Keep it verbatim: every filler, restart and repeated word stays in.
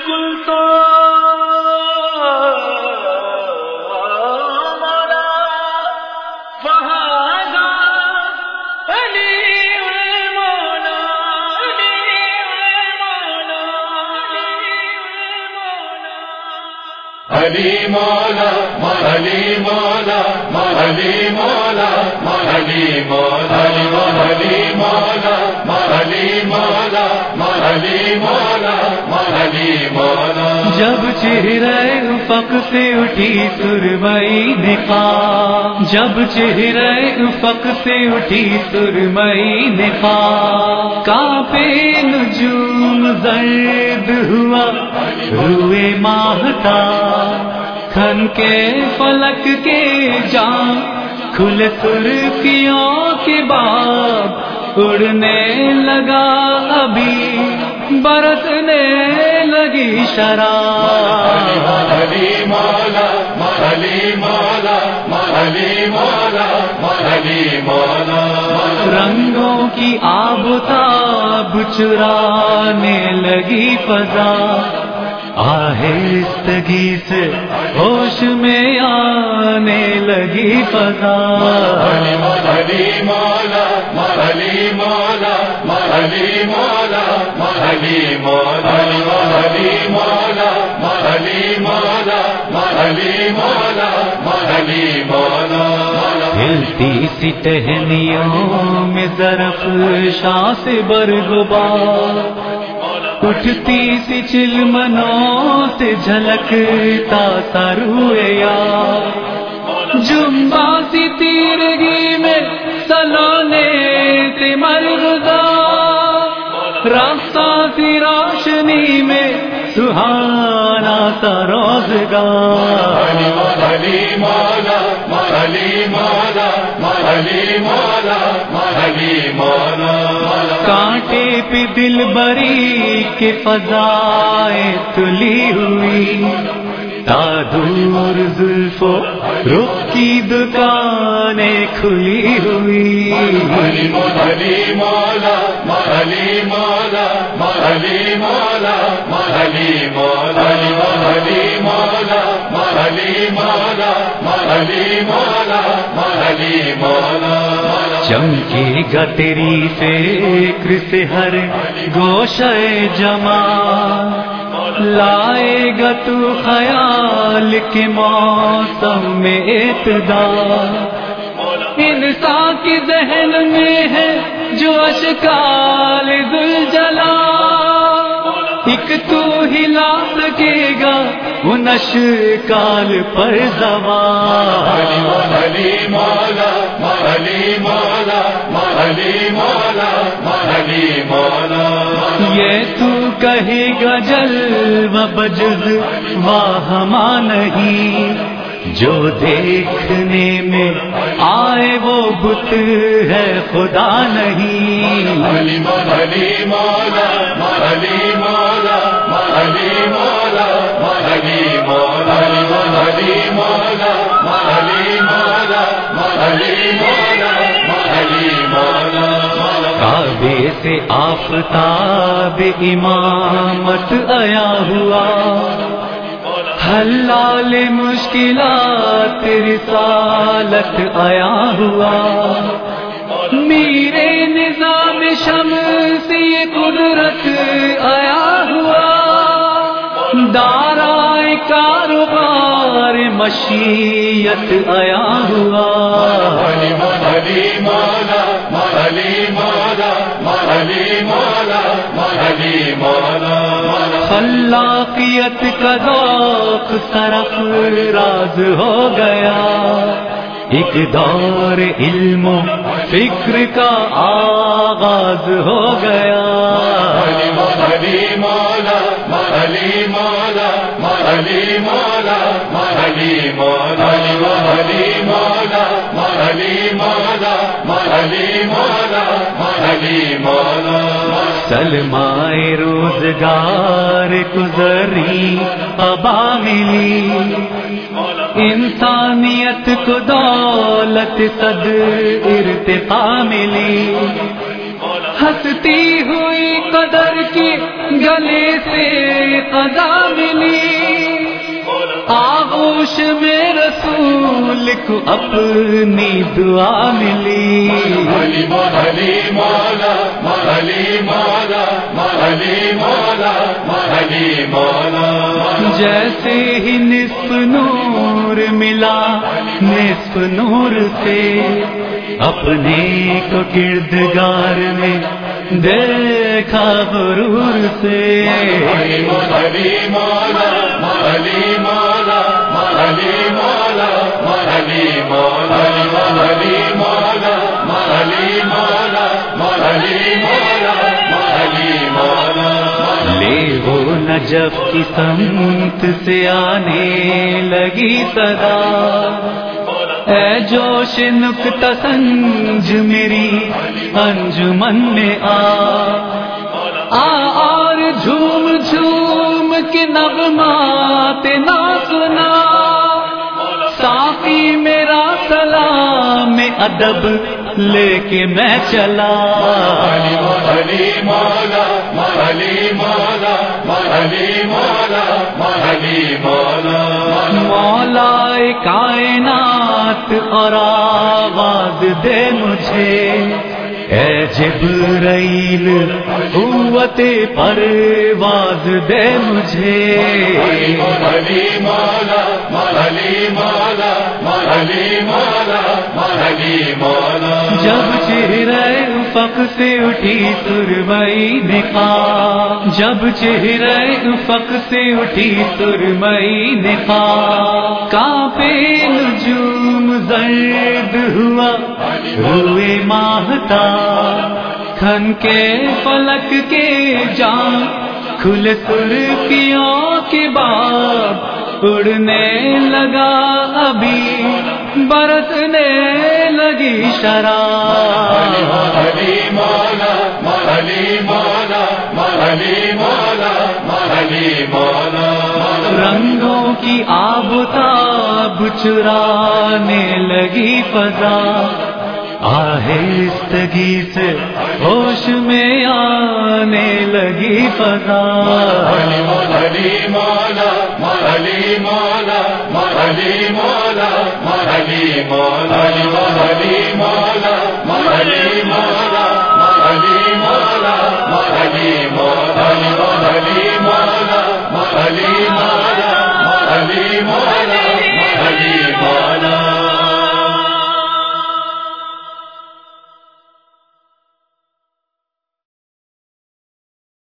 بالکل تو مولا فہذا علی مولا علی مولا علی مولا علی مولا علی مولا علی مولا علی مولا علی مولا علی مولا جب چہرہ افق سے اٹھی سرمئی نقاب جب چہرہ افق سے اٹھی سرمئی نقاب کانپے نجوم زرد ہوا روئے ماہتاب کھن کے فلک کے جام کھلے سرخیوں کے باب اڑنے لگا ابھی برسنے لگی شراب علی مولا علی مولا علی مولا علی مولا رنگوں کی آبتاب چرانے لگی فضا آہستگی سے ہوش میں آنے لگی فضا علی مولا علی مولا علی مولا علی مولا علی مولا علی مولا علی مولا علی مولا ہلتی سی ٹہنیوں میں ظرف شاہ سے برغبار اٹھتی سی چلمنوں سے جھلکتا سا روئے یار جمبا سی تیرگی میں سلانے سے مرغزا راستہ سی روشنی میں سہانا سا روزگار علی مولا علی مولا علی مولا علی مولا کانٹے پہ دل بری کے فضائیں تلی ہوئی تا دور زلفوں رخ کی دکانیں کھلی ہوئی علی مولا علی مولا علی مولا علی مولا علی مولا علی مولا علی مولا علی مولا علی مولا چمکے گا تیری فکر سے ہر گوشہ جمال لائے گا تو خیال کے موسم میں اعتدال انسان کے ذہن میں ہے جو اشکال ذوالجلال ایک تو ہلا سکے گا ان اشکال پر زوال علی مولا علی مولا علی مولا علی مولا یہ تو کہے گا جلوہ بجز واہما نہیں جو دیکھنے میں آئے وہ بت ہے خدا نہیں علی مولا علی مولا علی مولا علی مولا علی مولا علی مولا علی مولا علی مولا علی مولا کعبے سے آفتاب امامت آیا ہوا حلال مشکلات رسالت آیا ہوا میرے نظام شمس یہ قدرت آیا ہوا دارائے کاروبار مشیت آیا ہوا علی مولا علی مولا علی مولا علی مولا علی مولا خلاقیت کا ذوق طرف راز ہو گیا ایک دور علم و فکر کا آغاز ہو گیا علی مولا علی مولا علی مولا علی مولا علی مولا علی مولا علی مولا علی مولا علی مولا سلمائے روزگار گزری ابا ملی انسانیت کو دولت صد ارتقا ملی ہنستی ہوئی قدر کی گلے سے قضا ملی، آغوش میں رسول کو اپنی دعا ملی۔ علی علی مولا علی مولا علی مولا علی مولا، جیسے ہی نصف نور ملا نصف نور سے، اپنے کو کردگار میں دیکھا غرور سے۔ علی مولا علی مولا علی مولا علی مولا علی مولا علی مولا علی مولا علی مولا، لے وہ نجف کی سمت سے آنے لگی صدا، اے جوش نکتہ سنج میری انجمن میں آ آ اور جھوم جھوم کے نغمات نہ سنا، ساقی میرا سلام ادب لے کے میں چلا۔ علی مولا علی مولا علی مولا علی مولا، مولا کائنات اور آواز دے مجھے، اے جبرائیل قوت پرواز دے مجھے۔ علی مولا علی مولا علی مولا علی مولا، جب چہرہ افق سے اٹھی سرمئی نقاب، جب چہرہ افق سے اٹھی سرمئی نقاب، کانپے نجوم زرد ہوا روئے ماہتا، کھن کے فلک کے جام کھلے سرخیوں کے باب، اڑنے لگا ابھی برسنے لگی شراب۔ علی مولا علی مولا علی مولا علی مولا، رنگوں کی آفتاب چرانے لگی فضا، آہستگی سے ہوش میں آنے لگی فضا۔ علی مولا علی مولا علی مولا علی مولا علی مولا علی مولا علی مولا علی مولا۔